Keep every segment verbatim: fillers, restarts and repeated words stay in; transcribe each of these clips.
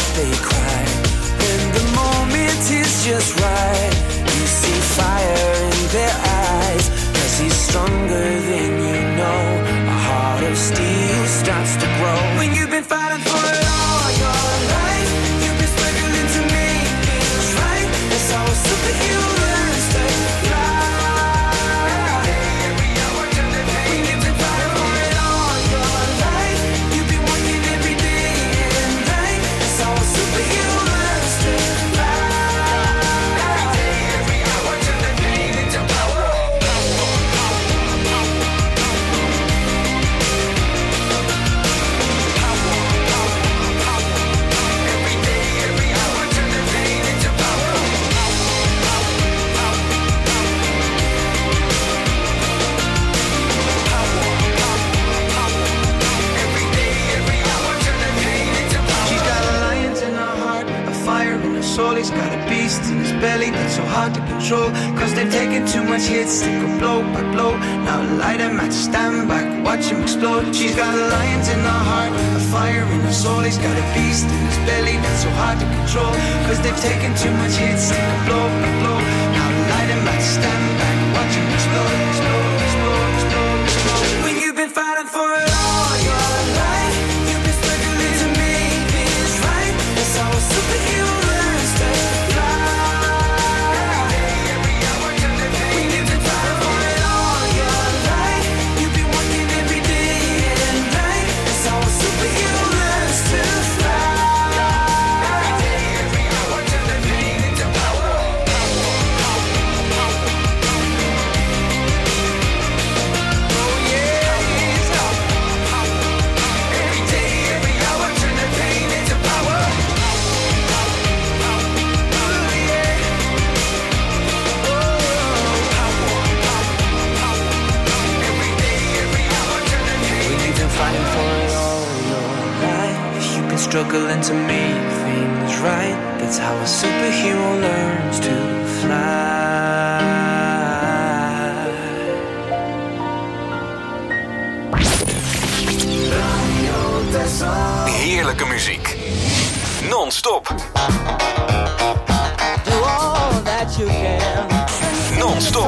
they cry. When the moment is just right, you see fire in their eyes. Cause he's stronger than you know. A heart of steel starts to grow. When you've been fighting for it all your life, you've been struggling to make things right. That's how a superhero learns to fly. Soul, he's got a beast in his belly that's so hard to control. Cause they've taken too much hits, they go blow by blow. Now light him at stand back, watch him explode. She's got a lion in her heart, a fire in her soul. He's got a beast in his belly that's so hard to control. Cause they've taken too much hits, they go blow by blow. Now light him at stand back, watch him explode, explode, explode, explode, explode. When you've been fighting for it all your life, you've been struggling to make things right. That's how a superhero struggling to make things right. That's how a superhero learns to fly. Heerlijke muziek. Non-stop. Do all that you can. Non-stop.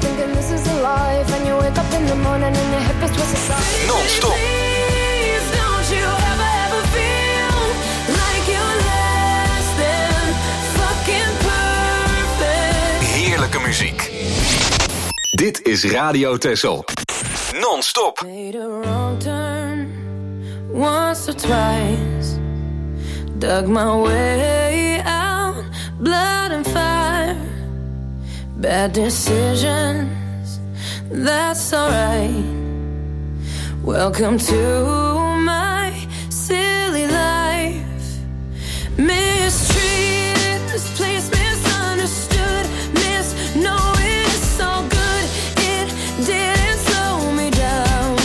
Non-stop. Heerlijke muziek. Dit is Radio Texel. Non-stop. Made a wrong turn once or twice. Dug my way out, blood and fire. Bad decisions, that's alright. Welcome to my silly life. Mistreated, misplaced, misunderstood. Knowing it's all good, it didn't slow me down.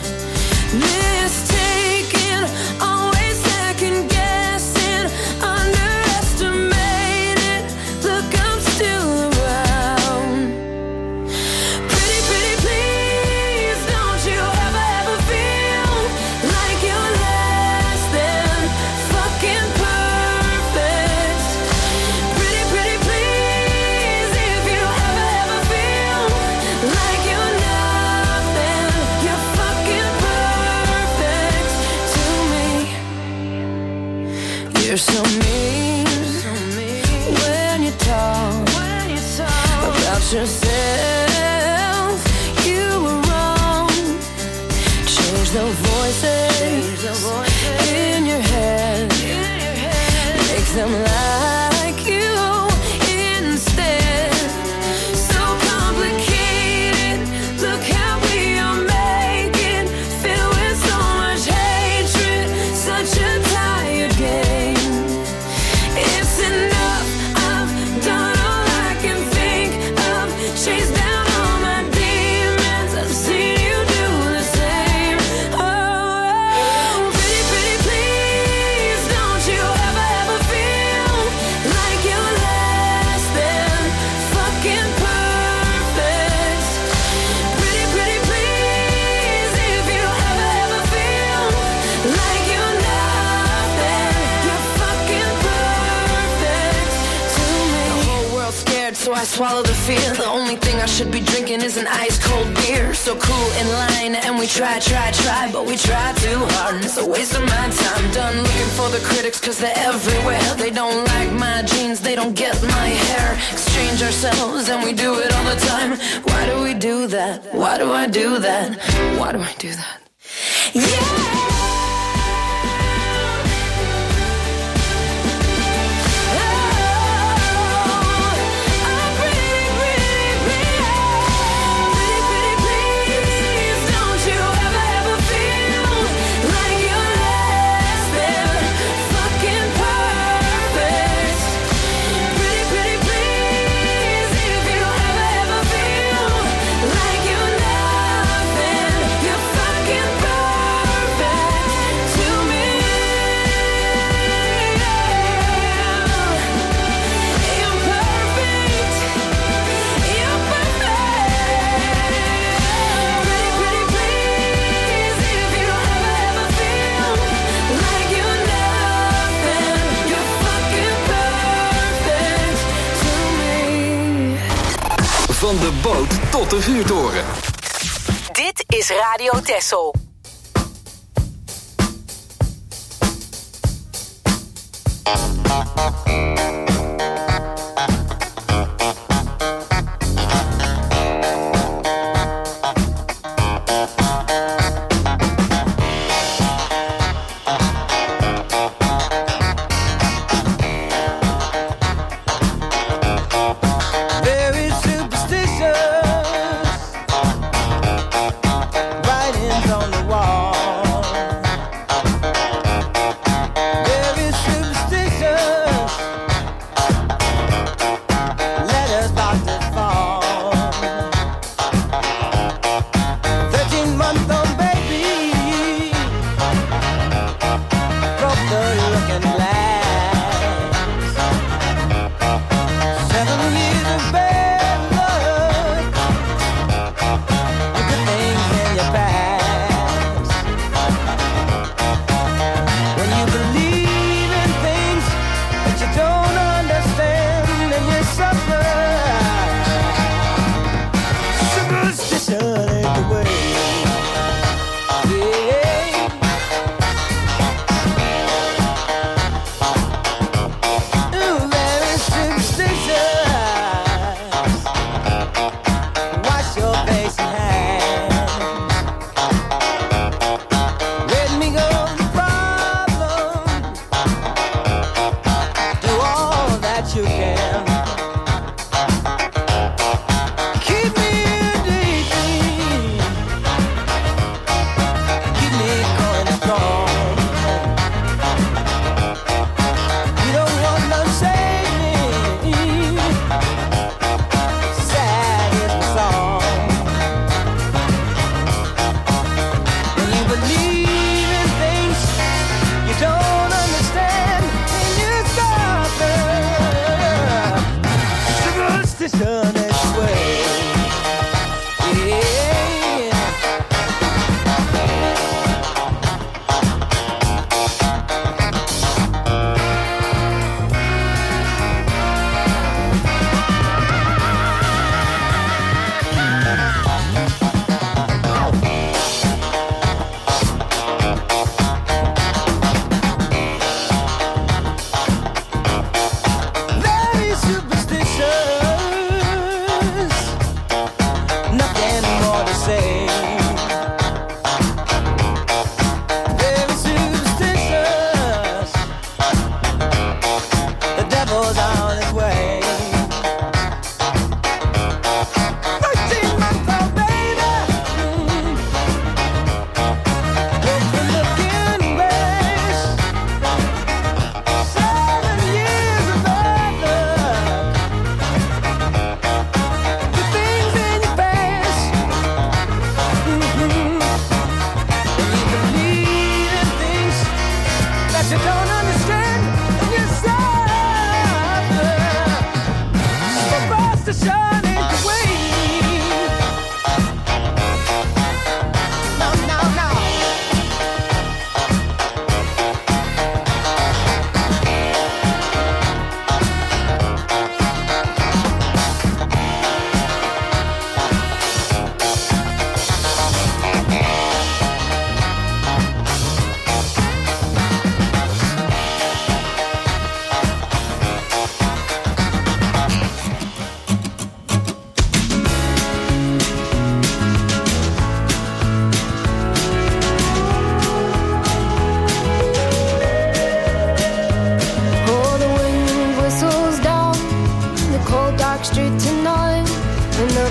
Mistaken, always second guessing, underestimated. Look, I'm still around. Pretty, pretty, please, don't you ever, ever feel like you're less than fucking perfect. Pretty, pretty, please, if you ever, ever feel like you're nothing, you're fucking perfect to me. You're so mean when you talk about yourself. You were wrong. Change the voices in your head. Make them like you instead. So complicated. Look how we are making. Filled with so much hatred. Such a tired game. It's enough. I've done all I can think of. Chased down all my demons. I've seen you do the same. Oh, pretty, pretty, please. I swallow the fear. The only thing I should be drinking is an ice cold beer. So cool in line, and we try, try, try, but we try too hard, and it's a waste of my time. Done looking for the critics, cause they're everywhere. They don't like my jeans, they don't get my hair. Exchange ourselves, and we do it all the time. Why do we do that? Why do I do that? Why do I do that? Yeah! Van de boot tot de vuurtoren. Dit is Radio Texel.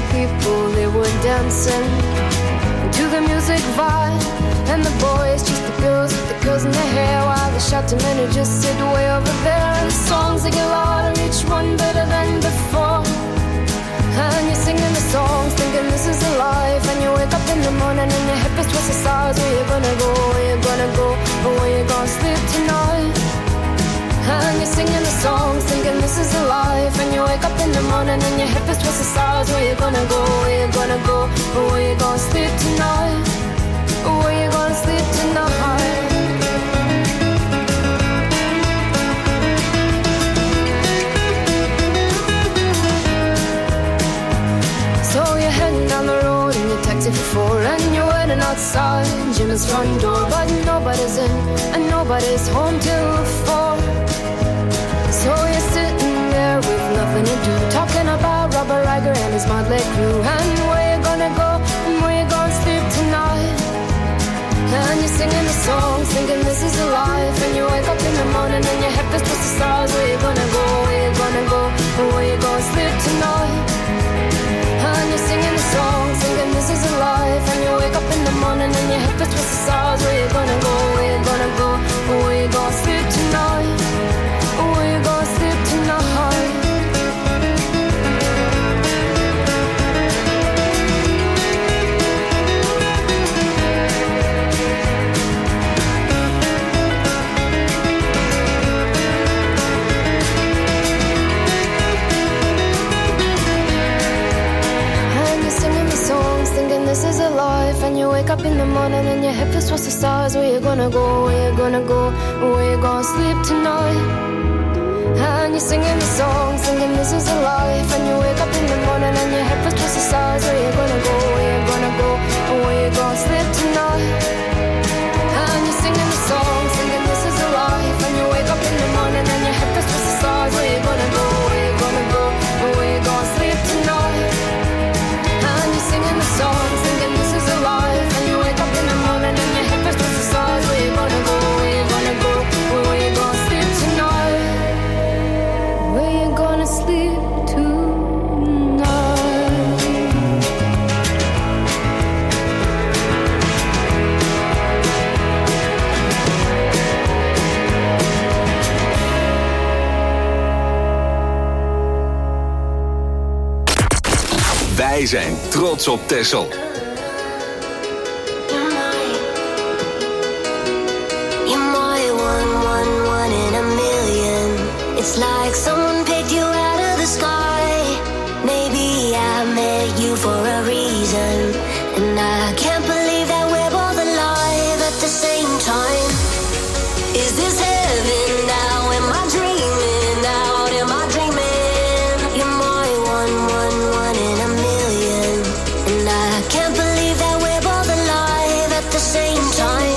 the people, they were dancing to the music vibe. And the boys just the girls with the curls in their hair, while the shouting men who just sit way over there. And the songs they get louder, each one better than before. And you're singing the songs, thinking this is a life. And you wake up in the morning and your hip is twisted sides. Where you gonna go, where you gonna go, or where you gonna sleep tonight? And you're singing the songs, thinking this is a life. And you wake up in the morning and your hip is twisted sides. Where you gonna go, where you gonna go, or where you gonna sleep tonight? Or where you gonna sleep tonight? So you're heading down the road in your taxi for four, and you're waiting outside Jim's front door, but nobody's in and nobody's home till four. So you're sitting there with nothing to do, talking about Robert Riger and his motley crew, and where you gonna go and where you gonna sleep tonight. And you're singing the songs, thinking this is a life. And you wake up in the morning and your head is twisted the stars. Where you gonna go, where you gonna go, and where you gonna sleep tonight? And you're singing the songs, thinking this is a life. And you wake up in the morning and your head is twisted the stars. Where you gonna go, where you gonna go, and where you gonna sleep tonight? Or where you gonna sleep tonight? Thinking this is a life. And you wake up in the morning and your hip is towards the stars. Where you gonna go, where you gonna go, where you gonna sleep tonight? And you're singing the songs, thinking this is a life. And you wake up in the morning and your hip is towards the stars. Where you gonna go, where you gonna go, where you gonna sleep tonight? And you're singing the songs, thinking this is a life. And you wake up in the morning and your hip is towards the stars. Where you gonna go, where you gonna go, where you gonna sleep tonight? Singing the songs, thinking this is a life. And you wake up in the morning and your hip is twisted the stars. Where you gonna go, where you gonna go, where you gonna sleep tonight? Where you gonna sleep Wij zijn trots op Texel. It's like someone picked you out of the sky. Maybe I met you for a reason, and I can't believe that we're both alive at the same time. Is this heaven now? Am I dreaming out? Am I dreaming? You're my one, one, one in a million, and I can't believe that we're both alive at the same time.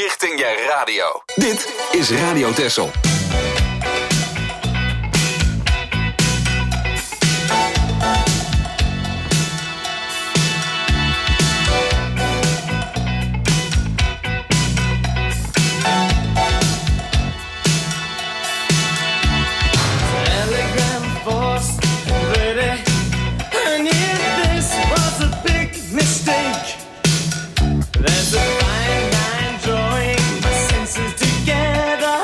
richting je radio. Dit is Radio Texel. There's a fine line drawing my senses together.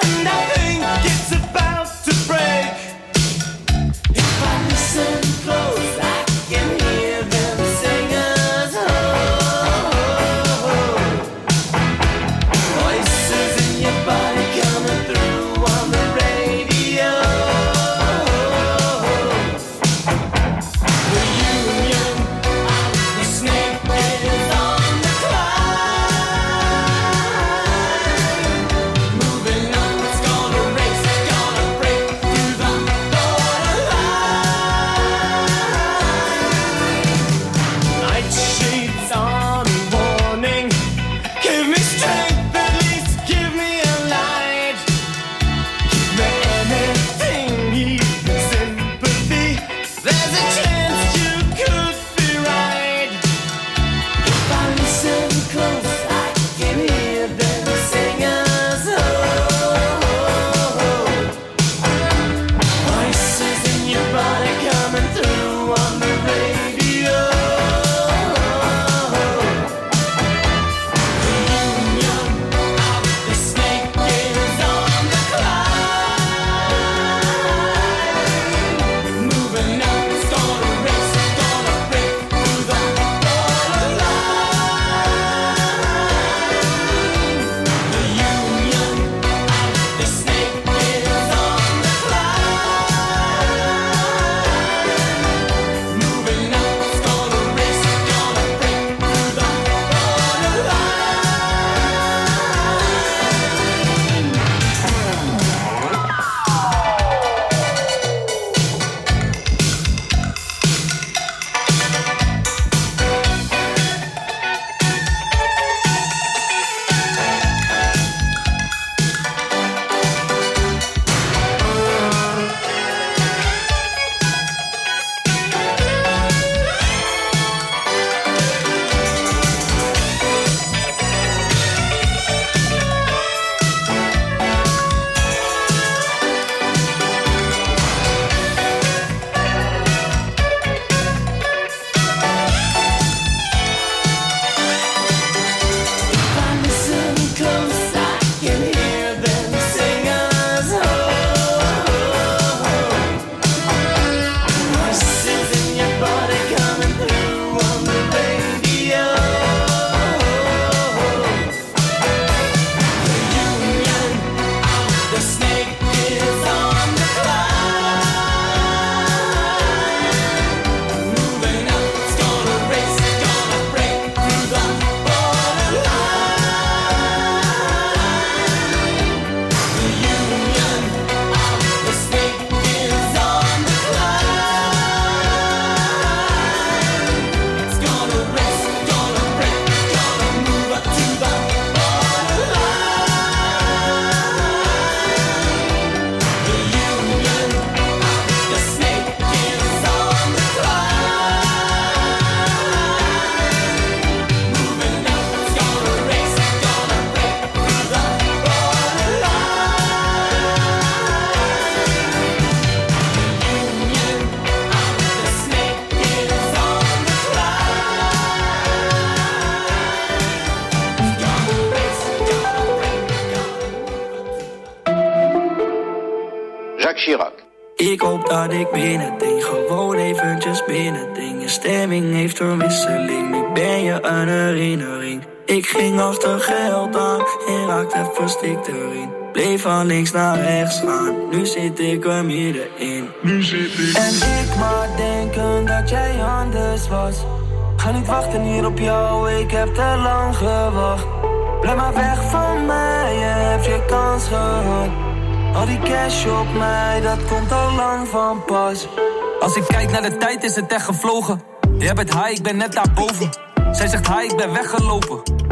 Jacques Chirac. Ik hoop dat ik binnending, gewoon eventjes binnending. Je stemming heeft een wisseling, nu ben je een herinnering. Ik ging achter geld aan en raakte verstikt erin. Bleef van links naar rechts gaan, nu zit ik er middenin. Nu zit ik. En ik maar denken dat jij anders was. Ga niet wachten hier op jou, ik heb te lang gewacht. Blijf maar weg van mij, je hebt je kans gehad. Al die cash op mij, dat komt al lang van pas. Als ik kijk naar de tijd is het echt gevlogen. Jij bent high, ik ben net daarboven. Zij zegt hi, ik ben weggelopen.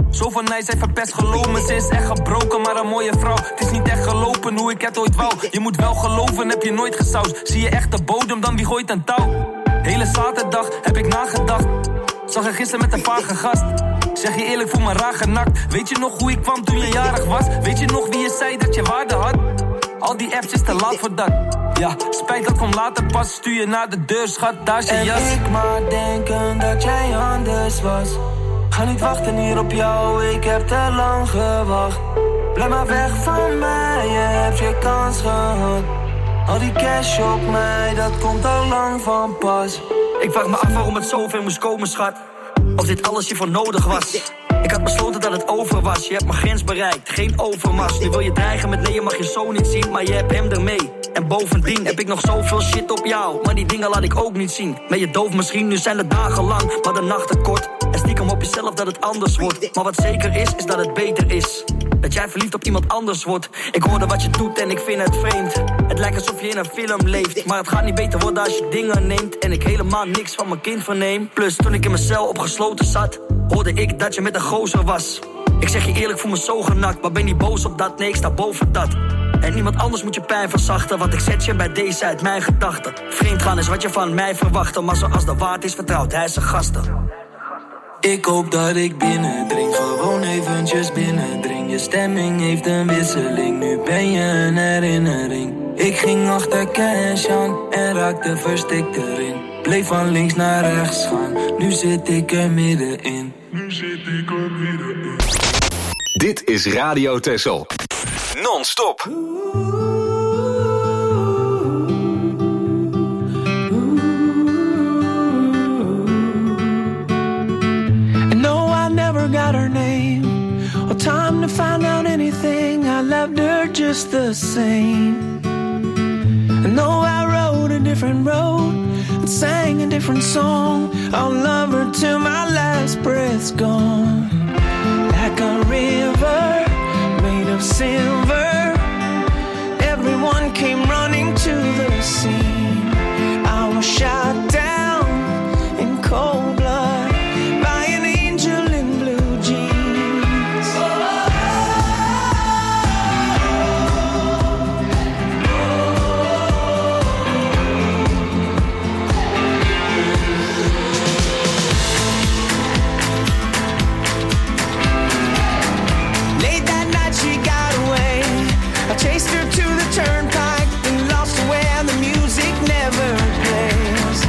Zoveel nice, hij verpest geloven. Ze is echt gebroken, maar een mooie vrouw. Het is niet echt gelopen hoe ik het ooit wou. Je moet wel geloven, heb je nooit gesausd. Zie je echt de bodem, dan wie gooit een touw? Hele zaterdag heb ik nagedacht. Zag je gisteren met een vage gast. Zeg je eerlijk, voel me raar genakt. Weet je nog hoe ik kwam toen je jarig was? Weet je nog wie je zei dat je waarde had? Al die apps is te laat voor dat. Ja, spijt dat komt later pas. Stuur je naar de deur, schat, daar is je en jas. En ik maar denken dat jij anders was. Ga niet wachten hier op jou, ik heb te lang gewacht. Blijf maar weg van mij, je hebt je kans gehad. Al die cash op mij, dat komt al lang van pas. Ik vraag me af waarom het zoveel moest komen, schat. Of dit alles hiervoor nodig was. Ik had besloten dat het over was. Je hebt mijn grens bereikt, geen overmars. Nu wil je dreigen met nee, je mag je zo niet zien. Maar je hebt hem ermee. En bovendien heb ik nog zoveel shit op jou. Maar die dingen laat ik ook niet zien. Ben je doof misschien, nu zijn de dagen lang, maar de nachten kort. En stiekem op jezelf dat het anders wordt. Maar wat zeker is, is dat het beter is. Dat jij verliefd op iemand anders wordt. Ik hoorde wat je doet en ik vind het vreemd. Het lijkt alsof je in een film leeft. Maar het gaat niet beter worden als je dingen neemt. En ik helemaal niks van mijn kind verneem. Plus toen ik in mijn cel opgesloten zat, hoorde ik dat je met een gozer was. Ik zeg je eerlijk, voel me zo genakt. Maar ben niet boos op dat, nee ik sta boven dat. En niemand anders moet je pijn verzachten. Want ik zet je bij deze uit mijn gedachten. Vreemd gaan is wat je van mij verwachtte. Maar zoals de waard is vertrouwt hij zijn gasten. Ik hoop dat ik binnendring, gewoon eventjes binnendring. Je stemming heeft een wisseling, nu ben je een herinnering. Ik ging achter cash aan en raakte verstikt erin. Bleef van links naar rechts gaan, nu zit ik er middenin. Nu zit ik er middenin. Dit is Radio Texel. Non-stop. Got her name or time to find out anything. I loved her just the same. And though I rode a different road and sang a different song, I'll love her till my last breath's gone. Like a river made of silver, everyone came running to the scene. I was shot down in cold blood. Chased her to the turnpike and lost her where the music never plays.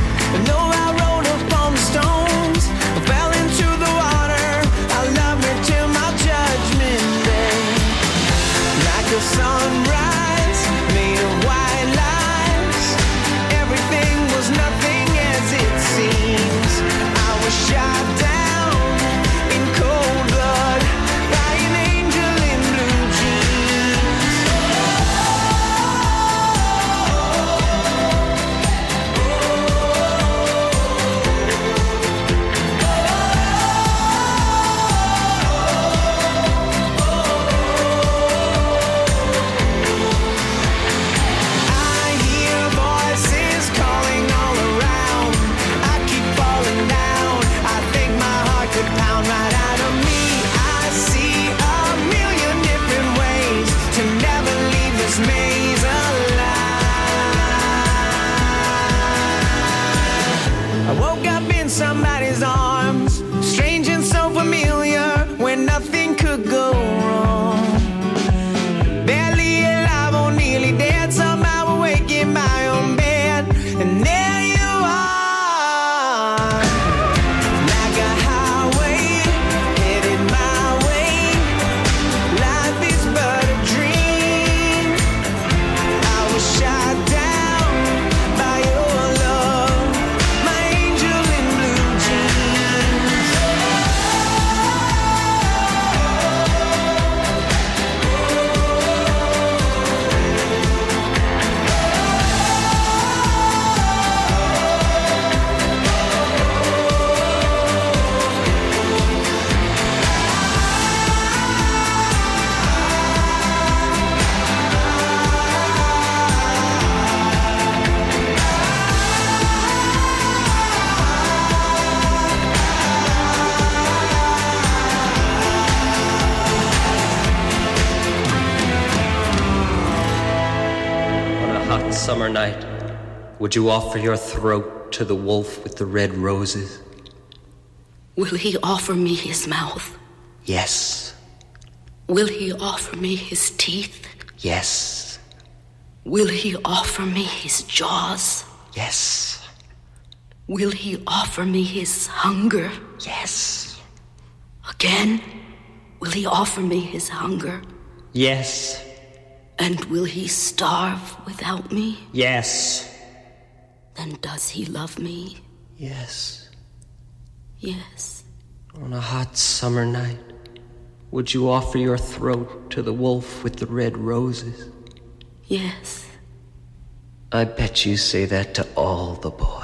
summer night, would you offer your throat to the wolf with the red roses? Will he offer me his mouth? Yes. Will he offer me his teeth? Yes. Will he offer me his jaws? Yes. Will he offer me his hunger? Yes. Again, will he offer me his hunger? Yes. And will he starve without me? Yes. Then does he love me? Yes. Yes. On a hot summer night, would you offer your throat to the wolf with the red roses? Yes. I bet you say that to all the boys.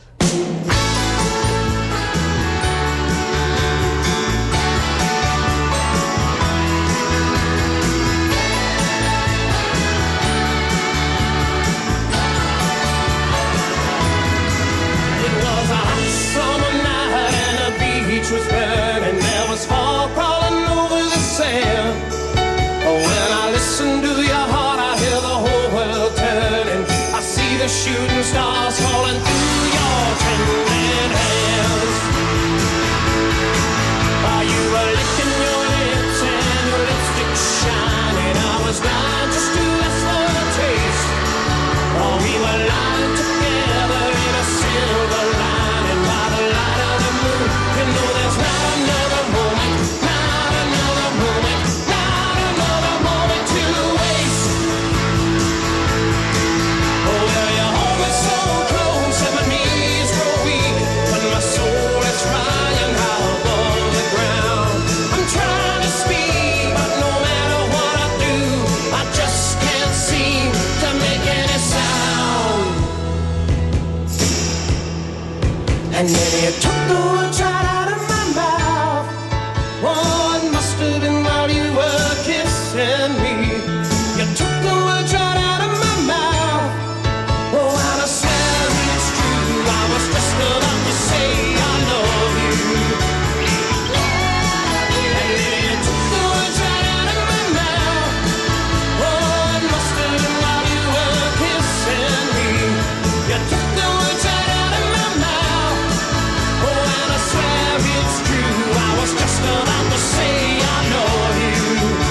Was burning, there was fog crawling over the sand. Oh, when I listen to your heart, I hear the whole world turning. I see the shooting stars falling through your trembling hands. While you were licking your lips and your lipstick shining, I was blind just to ask for a taste. Oh, we were lying together in a silver lining by the light of the moon. You know there's not another moment, not another moment, not another moment to waste. Oh, well, you hold me so close and my knees grow weak, but my soul is flying high above the ground. I'm trying to speak, but no matter what I do, I just can't seem to make any sound. And then you took the words right out of my mouth. Oh, it must have been while you were kissing me. You took the words right out of my mouth. Oh, and I swear it's true, I was just about to say I love you. And then you took the words right out of my mouth. Oh, it must have been while you were kissing me. You took the words right out of my mouth. Oh, and I swear it's true, I was just about to say I love you.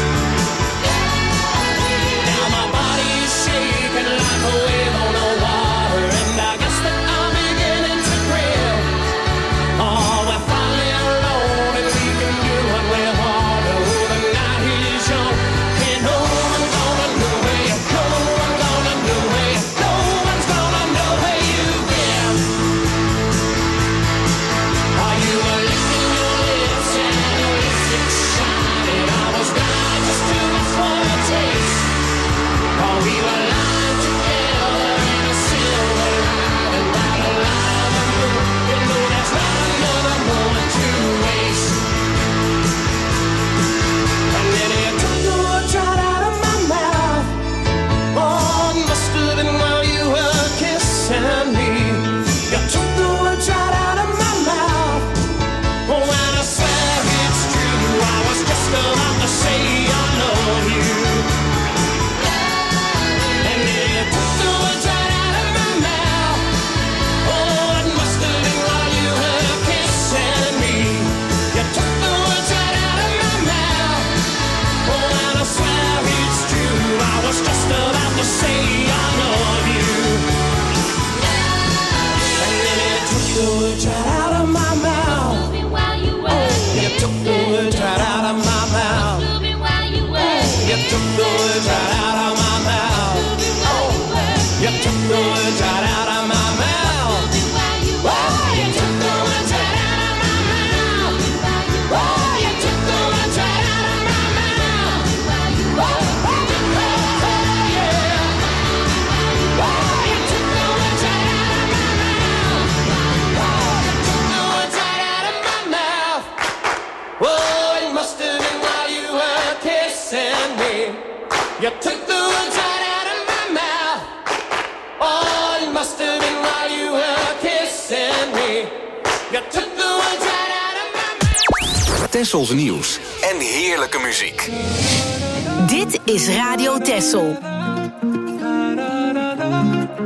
Now my body is shaking like a wave on the water, and I guess that I'm beginning to grill. Oh, we're finally alone and we can do what we want. Oh, the night is young and no one's gonna know where you go. No one's gonna know where you go. No one's gonna know where you've been. Are you were licking your lips and your lipstick shining? I was blind just to ask for a taste. Oh, we were lying together in a silver lining by the light of the moon. You know there's not another moment to waste. And then you took the words right out of my mouth. Oh, it must have been while you were kissing me. You took the words right out of my mouth. Oh, and I swear it's true, I was just about to say I love you. And then you took the words right out of my mouth. Oh, it must have been while you were kissing me. You took the words right out of my mouth. Oh, and I swear it's true, I was just about to say I love you. And then you took the words right out of my mouth. You took the words right out of my mouth. You took the words right out of my mouth. Oh, you took the words right out of my mouth. Oh, you took the words right out of my mouth. Oh, you took the words right out of my mouth. Oh, yeah. Oh, you took the words right out of my mouth. Oh, you took the words right out of my mouth. Oh, it must have been while you were kissing me. You took the words right out of my mouth. Oh, it must have been while you were kissing me. You took the words right out of my mouth. Tessels nieuws en heerlijke muziek. Dit is Radio Tessel.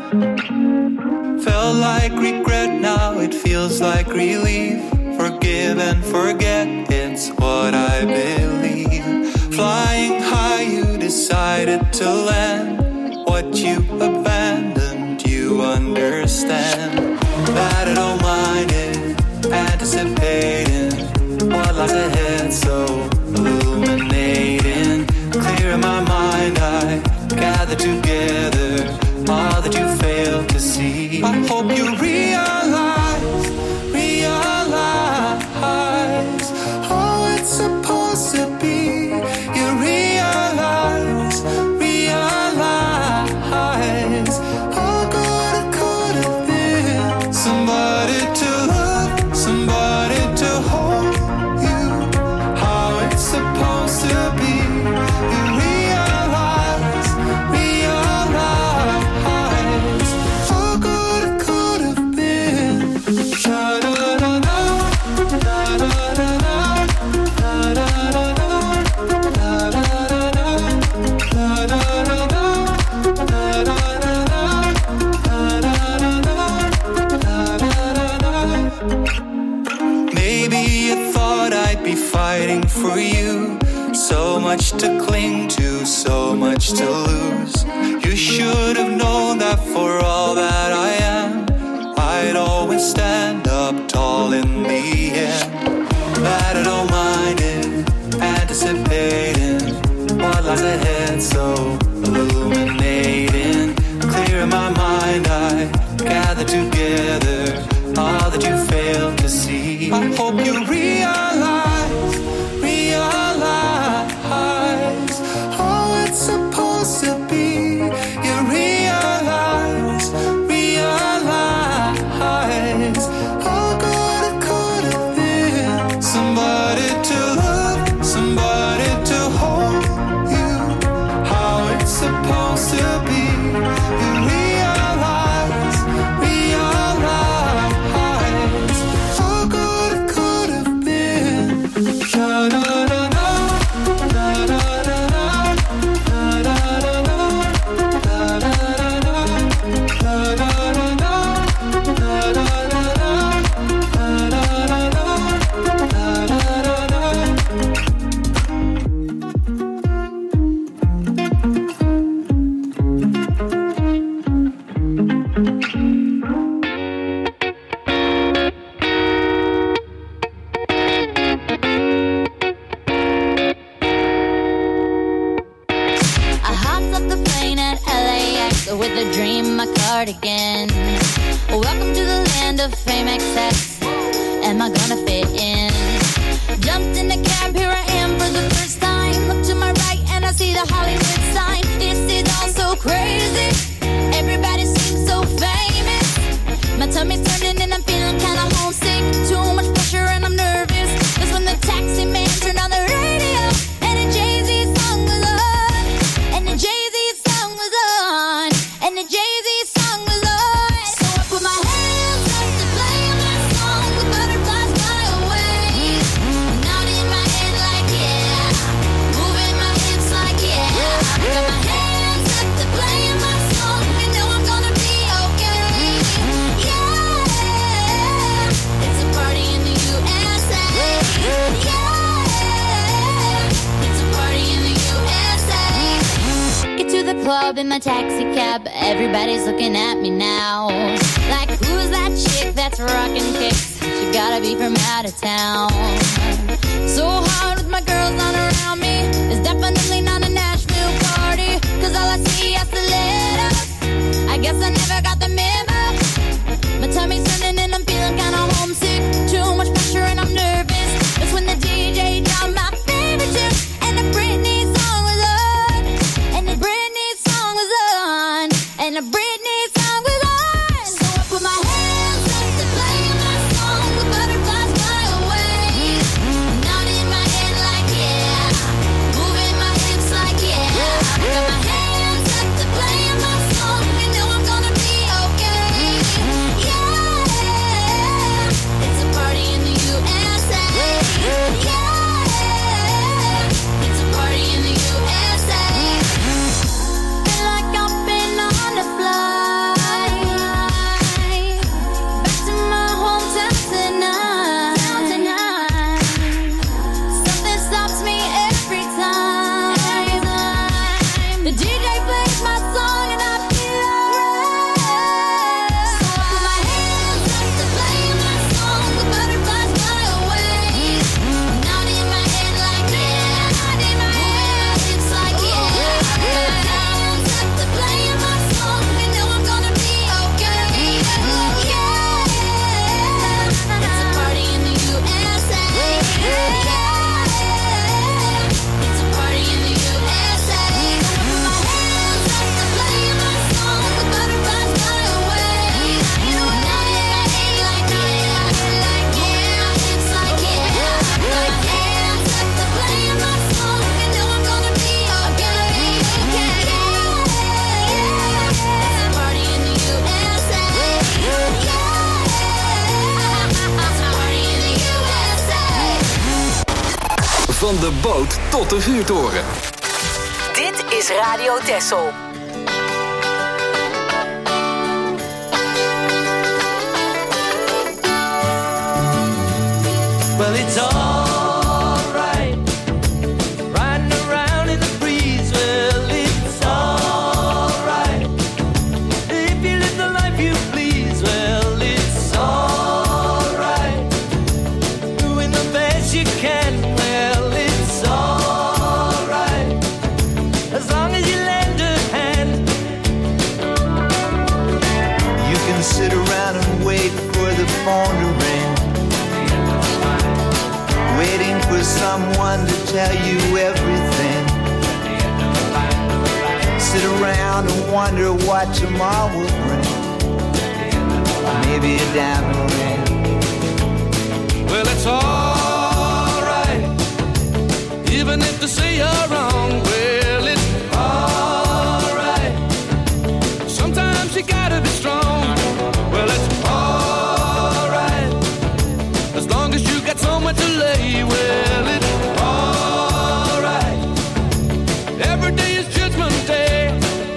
Felt like regret, now it feels like relief. Forgive and forget, it's what I believe. Flying high, you decided to land. What you abandoned, you understand. That I don't mind it, anticipating what lies ahead, so illuminating. Clear in my mind, I gather together all that you failed to see. I hope you realize, realize how it's supposed to be. You realize, realize how good it could have been. Somebody to love, somebody to hold you. How it's supposed to be. You realize, realize how good it could have been. Da-da-da-da, da-da-da-da, maybe you thought I'd be fighting for you. So much to cling to, so much to lose. You should have known that for all that I am, I'd always stand up tall in the end. That I don't mind it, anticipating what lies ahead, so illuminating. Clear in my mind, I gather together all that you failed to see. I hope you realize, realize how it's supposed to be. You realize, realize how good it could have been. Somebody to love, somebody to hold you. How it's supposed to be. You realize, realize how good it could have been. Da-da-da-da, da-da-da-da, da-da-da-da, I hopped off the plane at L A X with a dream, my cardigan. Welcome to the land of fame excess. Am I gonna fit in? Jumped in the cab, here I am for the first time. Look to my right and I see the Hollywood sign. This is all so crazy. Everybody seems so famous. My tummy's turning and I'm feeling kinda homesick. Too much pressure and I'm nervous. That's when the taxi man turned on the radio and a Jay-Z song was on. And the Jay-Z song was on. And the Jay-Z song was on. So I put my hands up to play my song. The butterflies fly away. Nod in my head like yeah. Moving my hips like yeah. Got my hands up to play my song. You know I'm gonna be okay. Yeah. It's a party in the U S A. Yeah. It's a party in the U S A. Get to the club in my taxi cab. Everybody's looking at me now. Like, who's that chick that's rocking kicks? She gotta be from out of town. So hard with my girls not around me. It's definitely not a Nashville party. Cause all I see is the letters. I guess I never got the memo. My tummy's turning and I'm feeling kinda homesick. Too much pressure and I'm nervous. That's when the D J dropped my favorite tune. And the Britney song was on. And the Britney song was on. And the Britney song was on. So I put my hands up to play my song. The butterflies fly away. Nod in my head like yeah. Moving my hips like yeah. Got my hands up to play my song. You know I'm gonna be okay. Van de boot tot de vuurtoren. Dit is Radio Texel. Well, it's all right, riding around in the breeze. Well, it's all right, if you live the life you please. Well, it's all right, doing the best you can. Well, it's all right, as long as you lend a hand. You can sit around and wait for the phone to ring, waiting for someone to tell you everything. Sit around and wonder what tomorrow will bring. Maybe a diamond ring. Well, it's all right, even if they say you're wrong. Well, it's all right, sometimes you gotta be strong. Well, it's all right, as long as you got somewhere to lay. Well, it's all right, every day is Judgment Day.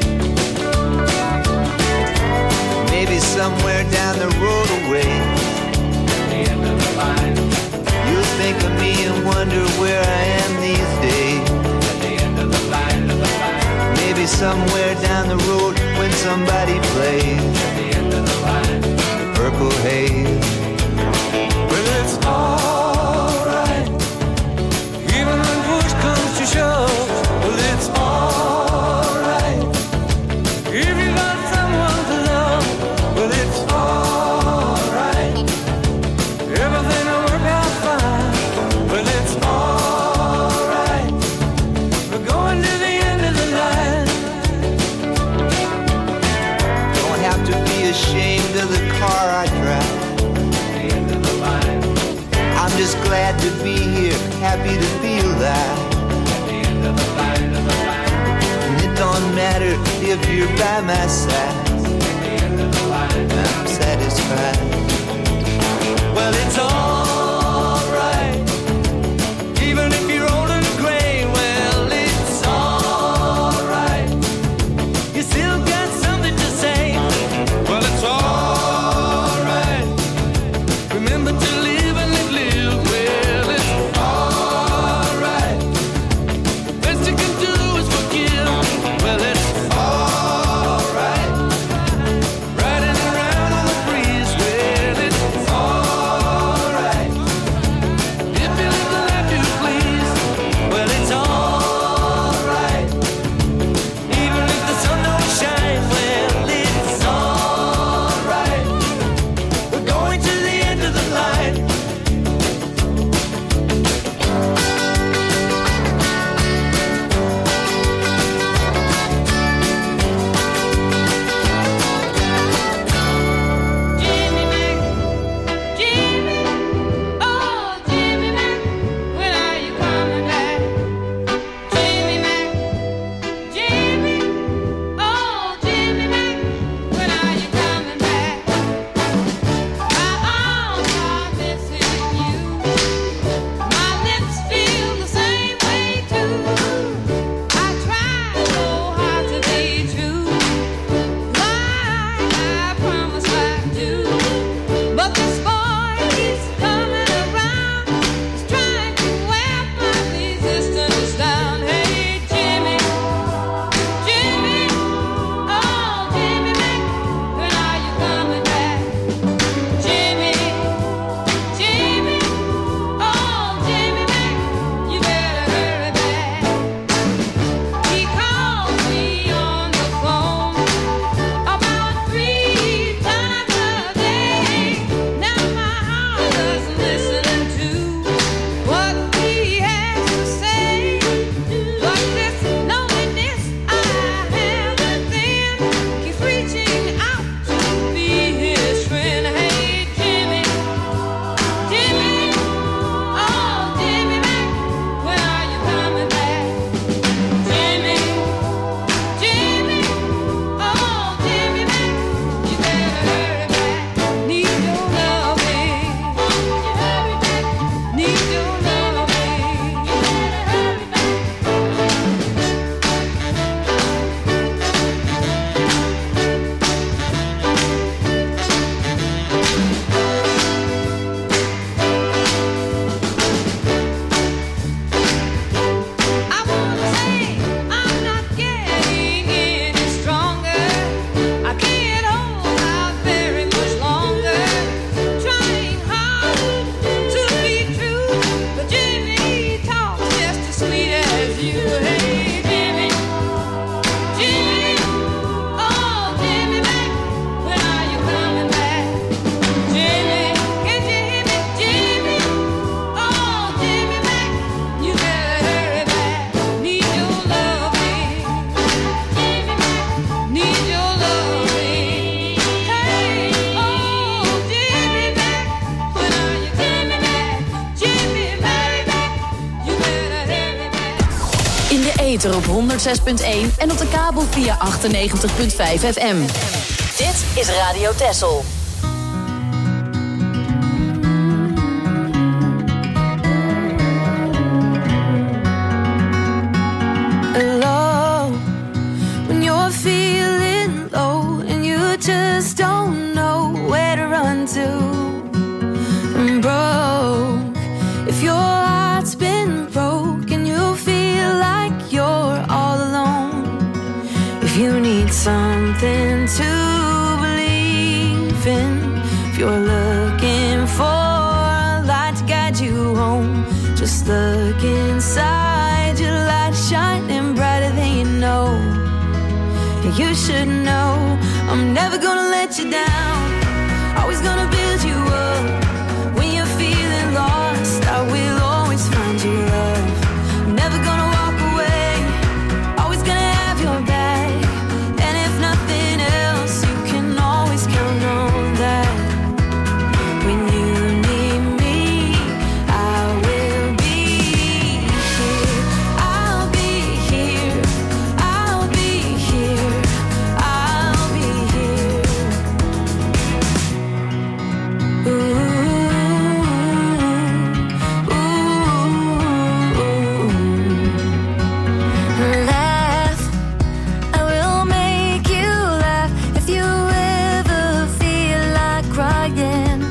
Maybe somewhere down the road away, you'll think of me and wonder where I am these days. Maybe somewhere down the road when somebody plays Purple Haze. Well, it's all right, even when push comes to shove. Well, it's all right, if you got someone to love. Well, it's all right, everything will work out fine. Well, it's all right, we're going to the end of the line. Don't have to be ashamed of the car I drive. I'm just glad to be here, happy to be alive. And it don't matter if you're by my side, I'm satisfied. Well, it's all right, even if you're old and gray. Well, it's all right, you still got something to say. Well, it's all right, remember to live and live, live. Well, it's all right, the best you can do is forgive. Well, it's all right, ether op honderd zes punt één en op de kabel via achtennegentig komma vijf F M. Dit is Radio Texel. Alone, when you're feeling low and you just don't know where to run to. I'm broke. If your heart's been broke and you feel like you're all alone. If you need something to believe in. If you're looking for a light to guide you home. Just look inside, your light shining brighter than you know. You should know I'm never gonna let you down. Always gonna build you up. When you're feeling lost, I will always find you love. I'm never gonna walk away. Always gonna have your back. And if nothing else, you can always count on that. When you need me, I will be here. I'll be here. I'll be here. I'll be here. Ooh, ooh. Laugh. I will make you laugh if you ever feel like crying.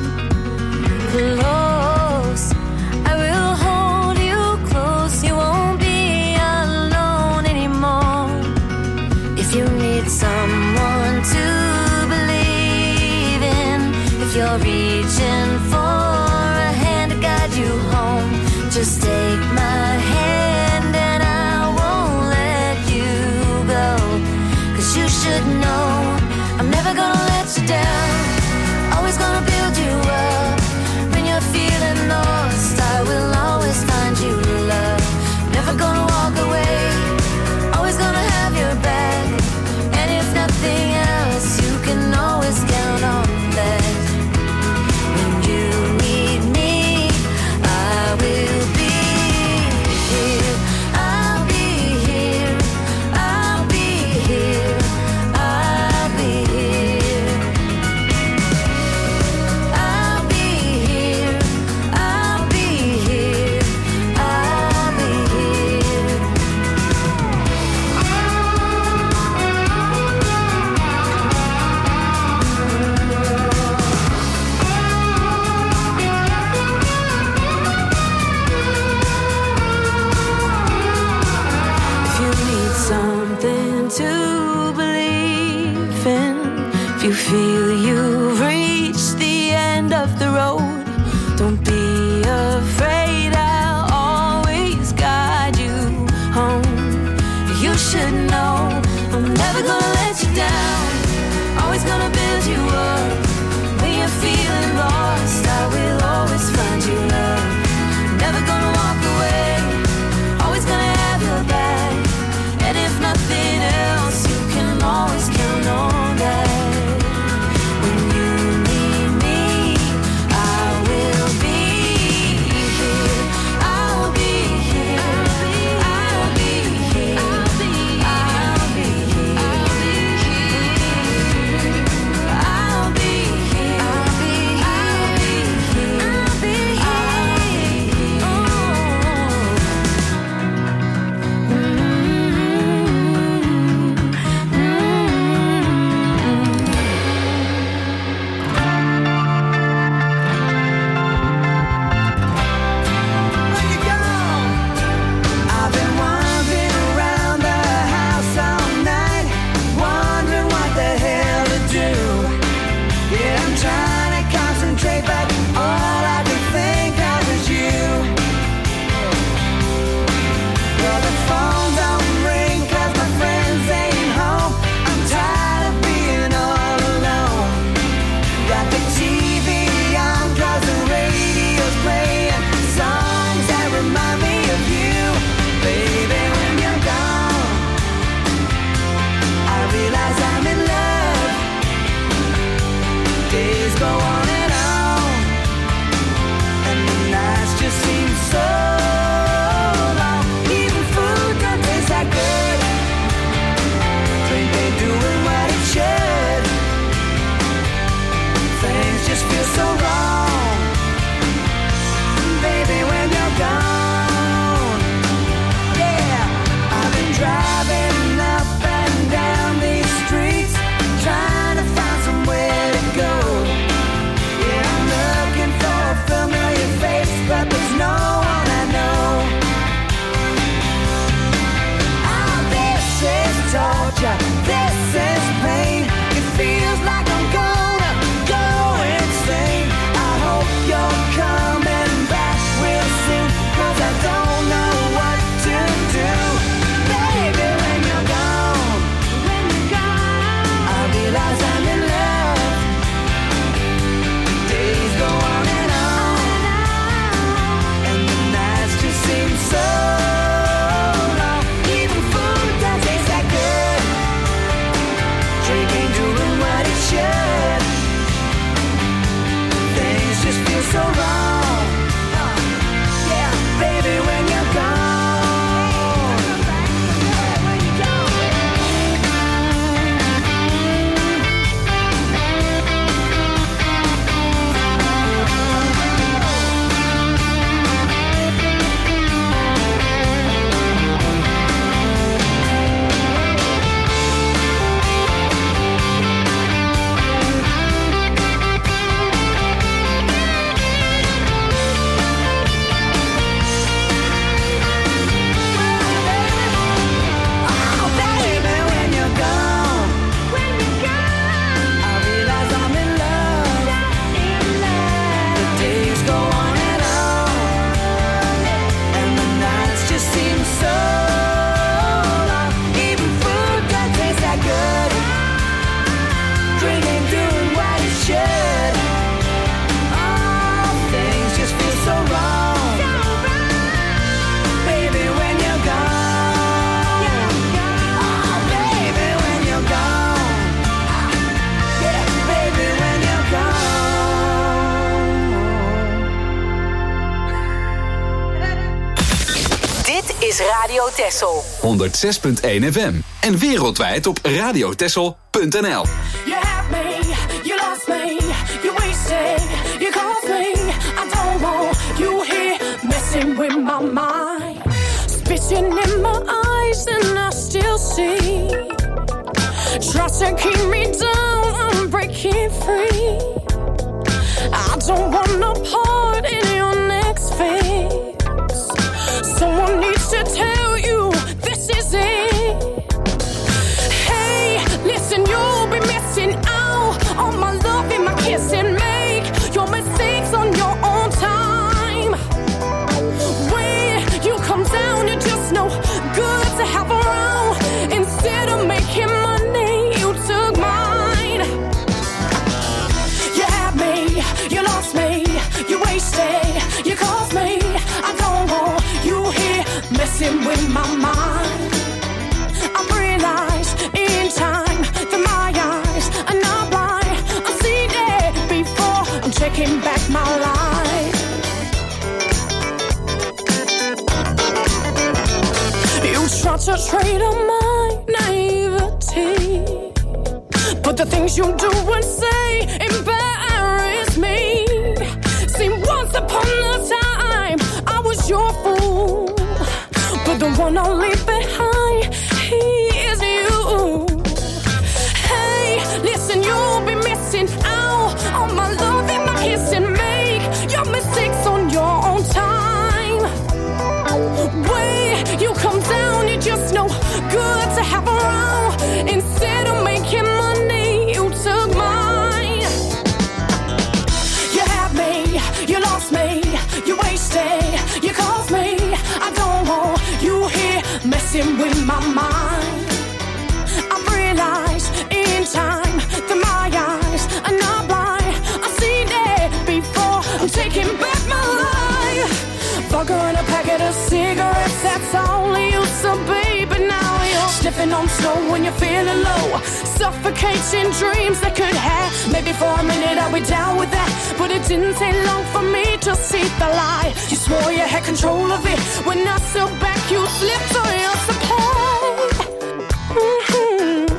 Close. I will hold you close. You won't be alone anymore. If you need someone to believe in, if you're reaching for a hand to guide you home, just take my hand and I won't let you go. Cause you should know I'm never gonna let you down. Always gonna build you up. When you're feeling lost, I will always find you love. Never gonna walk away. Always gonna have your back. And if nothing else, you can always count on that. When you need me, I will be here. I'll be here. I'll be here. I'll be here. I'll be here. I'll be here. I'll be here. If you need something to believe in, if you feel you've reached the end of the road, don't be afraid, I'll always guide you home. You should know I'm never gonna let you down. Always gonna build you up. When you're feeling lost, I will always find you love. Never gonna walk away. Always gonna have your back. And if nothing else, you can always count on that. When you need me, I will be here. I'll be here. I'll be here. I'll be here. I'll be here. I'll be here. I'll be here. I've been wandering around the house all night, wondering what the hell to do. Yeah, I'm trying to concentrate, but all I could think of is you. Well, the phone don't ring 'cause my friends ain't home. I'm tired of being all alone. Got the T V on 'cause the radio's playing songs that remind me of you. Baby, when you're gone, I realize I'm in love. Days go on and on, and the nights just seem so long. Even food don't taste that good Radio Texel. honderdzes punt één F M. En wereldwijd op radiotexel punt n l. You have me, you lost me, you wasted, you caused me. I don't want you here messing with my mind. Spitting in my eyes and I still see. Try to keep me down, I'm breaking free. I don't want no part in your next phase. Someone needs to tell you this is it. Hey, listen, you'll be missing out on my love and my kiss and make your mistakes on your own time. When you come down, you're just no good to have around. Instead of making money, you took mine. You had me, you lost me, you wasted, you caused me. I don't want you here messing with my mind. I realized in time that my eyes are not blind. I've seen it before, I'm taking back my life. You try to trade on my naivety, but the things you do and say embarrass me. See, once upon a time I was your fool, but the one I'll leave behind, he is you. Hey, listen, you'll be missing out on my love and my kiss and make your mistakes on your own time. When you come down, you're just no good to have around. Instead of making money, you took mine. You had me, you lost me, you wasted, you caused me. I don't want you here messing with my mind. I've realized in time that my eyes are not blind. I've seen it before, I'm taking back my life. Vodka and a packet of cigarettes, that's all I used to be. But now you're sniffing on slow when you're feeling low. Suffocating dreams that could have. Maybe for a minute I'll be down with that, but it didn't take long for me to see the lie. You swore you had control of it. When I stood back, you slipped on your supply. Mm-hmm.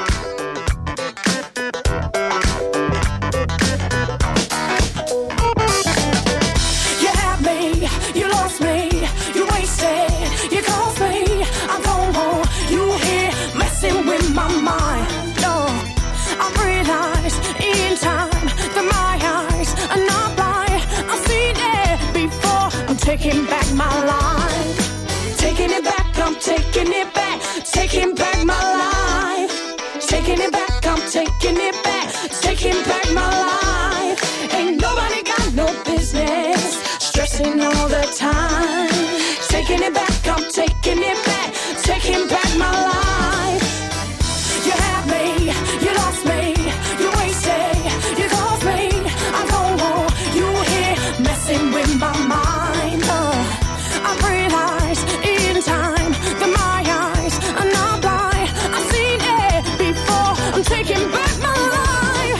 You had me, you lost me, you wasted, you caused me. I don't want you here messing with my mind. No, I realized in time that my eyes are not blind. I've seen it before, I'm taking back my life. Taking it back, I'm taking it back. Taking back my life. Taking it back, I'm taking it back. Taking back my life. Ain't nobody got no business stressing all the time. Taking it back, I'm taking it back. Taking back my life. You had me, you lost me, you wasted, you caused me. I don't want you here messing with my mind. Uh, I realized in time that my eyes are not blind. I've seen it before, I'm taking back my life.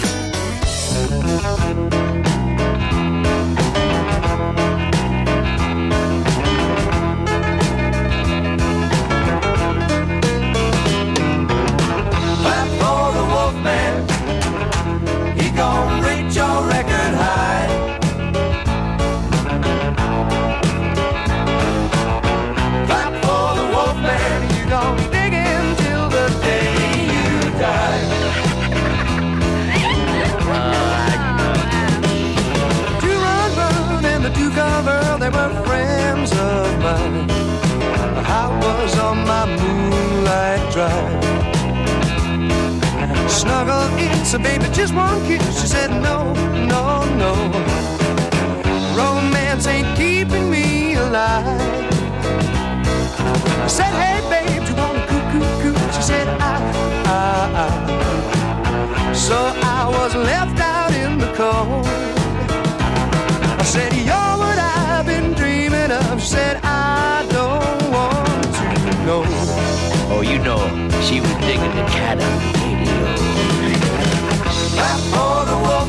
Clap for the Wolfman, he gon' reach your record high. Clap for the Wolfman, you gon' dig in till the day you die. Two Run Run and the two cover, they were friends of mine. I was on my moonlight drive. Snuggle in, so baby, just one kiss. She said no, no, no. Romance ain't keeping me alive. I said, hey babe, do you wanna coo coo coo? She said, I, I, I. So I was left out in the cold. I said, you're what I've been dreaming of. She said, I don't want to know. Oh, you know, she was digging the cat up.